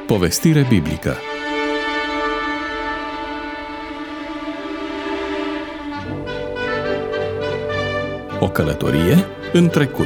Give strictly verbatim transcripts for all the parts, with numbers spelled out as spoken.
Povestire biblică. O călătorie în trecut.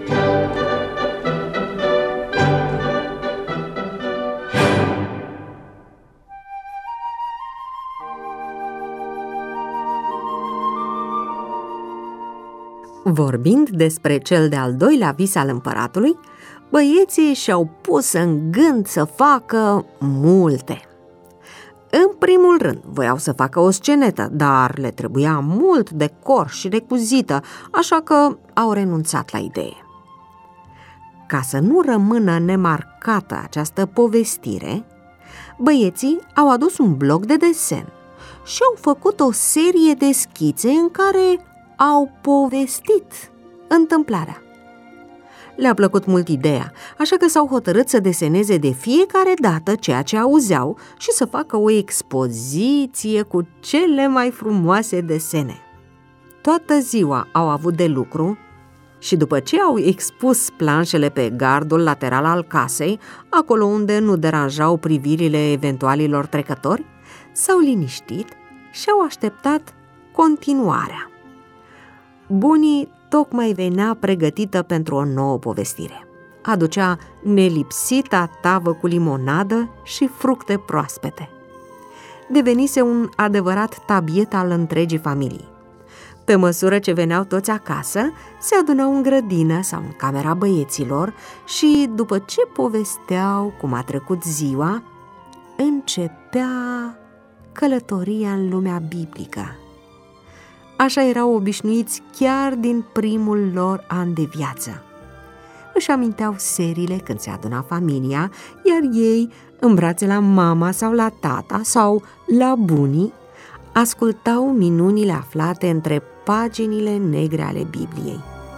Vorbind despre cel de-al doilea vis al împăratului, băieții și-au pus în gând să facă multe. În primul rând, voiau să facă o scenetă, dar le trebuia mult decor și recuzită, așa că au renunțat la idee. Ca să nu rămână nemarcată această povestire, băieții au adus un bloc de desen și au făcut o serie de schițe în care au povestit întâmplarea. Le-a plăcut mult ideea, așa că s-au hotărât să deseneze de fiecare dată ceea ce auzeau și să facă o expoziție cu cele mai frumoase desene. Toată ziua au avut de lucru și după ce au expus planșele pe gardul lateral al casei, acolo unde nu deranjau privirile eventualilor trecători, s-au liniștit și au așteptat continuarea. Bunii tocmai venea pregătită pentru o nouă povestire. Aducea nelipsita tavă cu limonadă și fructe proaspete. Devenise un adevărat tabiet al întregii familii. Pe măsură ce veneau toți acasă, se adunau în grădină sau în camera băieților și, după ce povesteau cum a trecut ziua, începea călătoria în lumea biblică. Așa erau obișnuiți chiar din primul lor an de viață. Își aminteau serile când se aduna familia, iar ei, în brațe la mama sau la tata sau la bunii, ascultau minunile aflate între paginile negre ale Bibliei.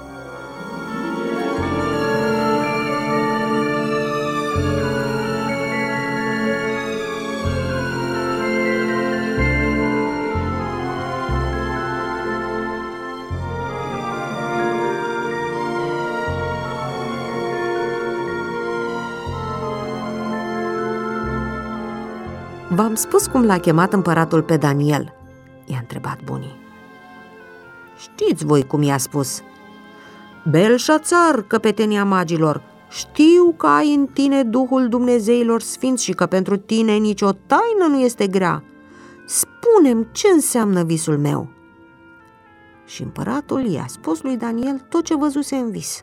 V-am spus cum l-a chemat împăratul pe Daniel? I-a întrebat bunii. Știți voi cum i-a spus? Belșațar, căpetenia magilor, știu că ai în tine Duhul Dumnezeilor Sfinți și că pentru tine nicio taină nu este grea. Spune-mi ce înseamnă visul meu. Și împăratul i-a spus lui Daniel tot ce văzuse în vis.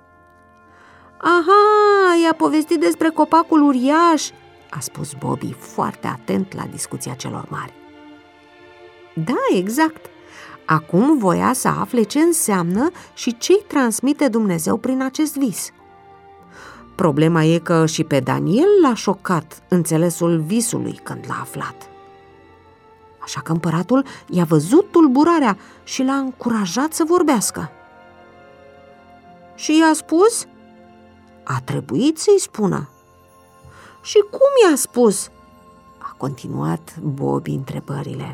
Aha, i-a povestit despre copacul uriaș, a spus Bobby, foarte atent la discuția celor mari. Da, exact. Acum voia să afle ce înseamnă și ce-i transmite Dumnezeu prin acest vis. Problema e că și pe Daniel l-a șocat înțelesul visului când l-a aflat. Așa că împăratul i-a văzut tulburarea și l-a încurajat să vorbească. Și i-a spus? A trebuit să-i spună. Și cum i-a spus? A continuat Bobby întrebările.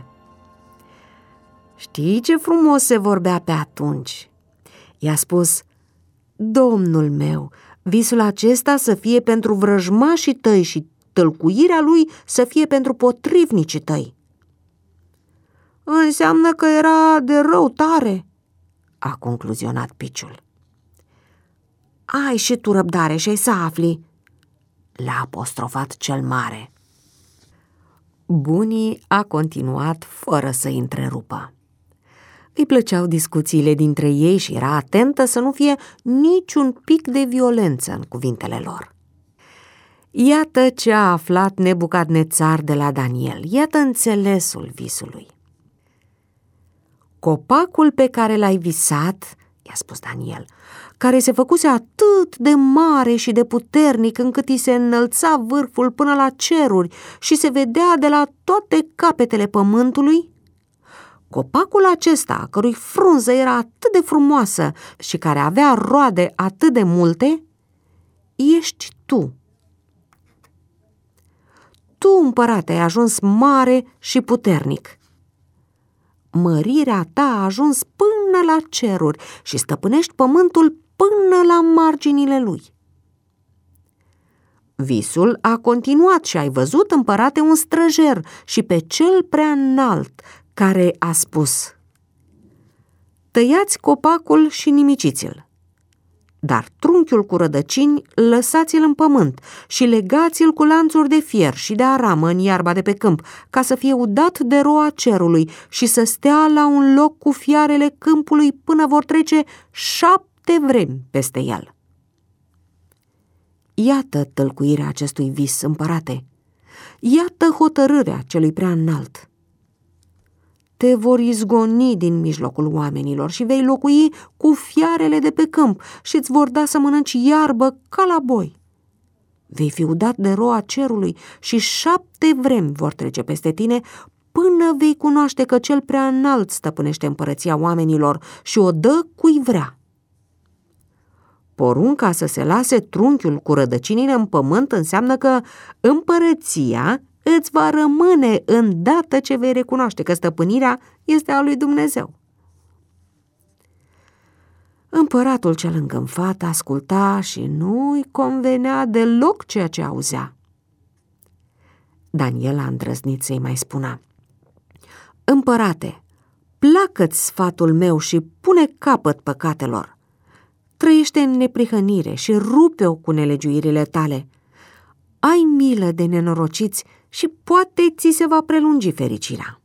Știi ce frumos se vorbea pe atunci? I-a spus, Domnul meu, visul acesta să fie pentru vrăjmașii tăi și tălcuirea lui să fie pentru potrivnicii tăi. Înseamnă că era de rău tare, a concluzionat piciul. Ai și tu răbdare și ai să afli, l-a apostrofat cel mare. Bunii a continuat fără să-i întrerupă. Îi plăceau discuțiile dintre ei și era atentă să nu fie niciun pic de violență în cuvintele lor. Iată ce a aflat Nebucadnețar de la Daniel, iată înțelesul visului. Copacul pe care l-ai visat, i-a spus Daniel, care se făcuse atât de mare și de puternic încât îi se înălța vârful până la ceruri și se vedea de la toate capetele pământului? Copacul acesta, a cărui frunză era atât de frumoasă și care avea roade atât de multe, ești tu. Tu, împărate, ai ajuns mare și puternic. Mărirea ta a ajuns până la ceruri și stăpânești pământul până la marginile lui. Visul a continuat și ai văzut, împărate, un străjer și pe cel prea înalt, care a spus: tăiați copacul și nimiciți-l, dar trunchiul cu rădăcini lăsați-l în pământ și legați-l cu lanțuri de fier și de aramă în iarba de pe câmp, ca să fie udat de roa cerului și să stea la un loc cu fiarele câmpului până vor trece șapte vremi peste el. Iată tălcuirea acestui vis, împărate, iată hotărârea celui prea înalt. Te vor izgoni din mijlocul oamenilor și vei locui cu fiarele de pe câmp și îți vor da să mănânci iarbă ca la boi. Vei fi udat de roa cerului și șapte vremi vor trece peste tine până vei cunoaște că cel prea înalt stăpânește împărăția oamenilor și o dă cui vrea. Porunca să se lase trunchiul cu rădăcinile în pământ înseamnă că împărăția îți va rămâne îndată ce vei recunoaște că stăpânirea este a lui Dumnezeu. Împăratul cel îngânfat asculta și nu-i convenea deloc ceea ce auzea. Daniel a îndrăznit să-i mai spună: împărate, placă-ți sfatul meu și pune capăt păcatelor. Trăiește în neprihănire și rupe-o cu nelegiuirile tale. Ai milă de nenorociți și poate ți se va prelungi fericirea.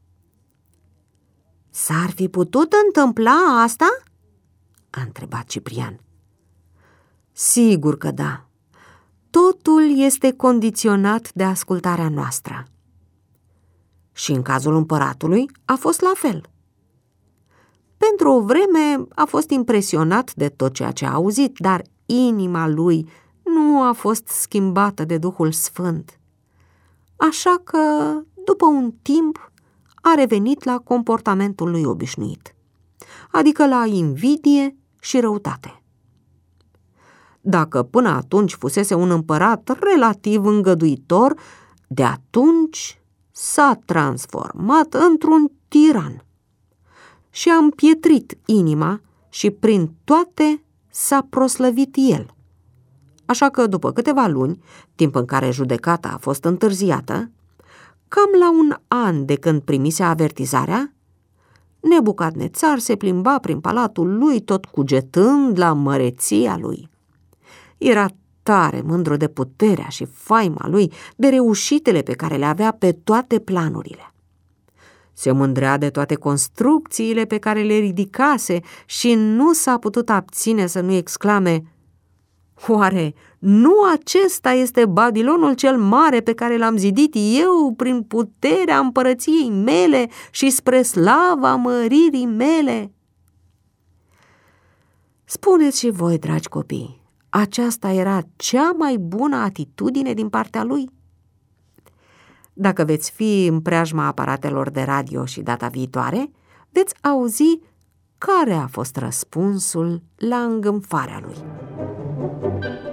S-ar fi putut întâmpla asta? A întrebat Ciprian. Sigur că da. Totul este condiționat de ascultarea noastră. Și în cazul împăratului a fost la fel. Pentru o vreme a fost impresionat de tot ceea ce a auzit, dar inima lui nu a fost schimbată de Duhul Sfânt. Așa că, după un timp, a revenit la comportamentul lui obișnuit, adică la invidie și răutate. Dacă până atunci fusese un împărat relativ îngăduitor, de atunci s-a transformat într-un tiran și a împietrit inima și prin toate s-a proslăvit el. Așa că după câteva luni, timp în care judecata a fost întârziată, cam la un an de când primise avertizarea, Nebucadnețar se plimba prin palatul lui tot cugetând la măreția lui. Era tare mândru de puterea și faima lui, de reușitele pe care le avea pe toate planurile. Se mândrea de toate construcțiile pe care le ridicase și nu s-a putut abține să nu exclame: oare nu acesta este Babilonul cel mare pe care l-am zidit eu prin puterea împărăției mele și spre slava măririi mele? Spuneți și voi, dragi copii, aceasta era cea mai bună atitudine din partea lui? Dacă veți fi în preajma aparatelor de radio și data viitoare, veți auzi care a fost răspunsul la îngânfarea lui.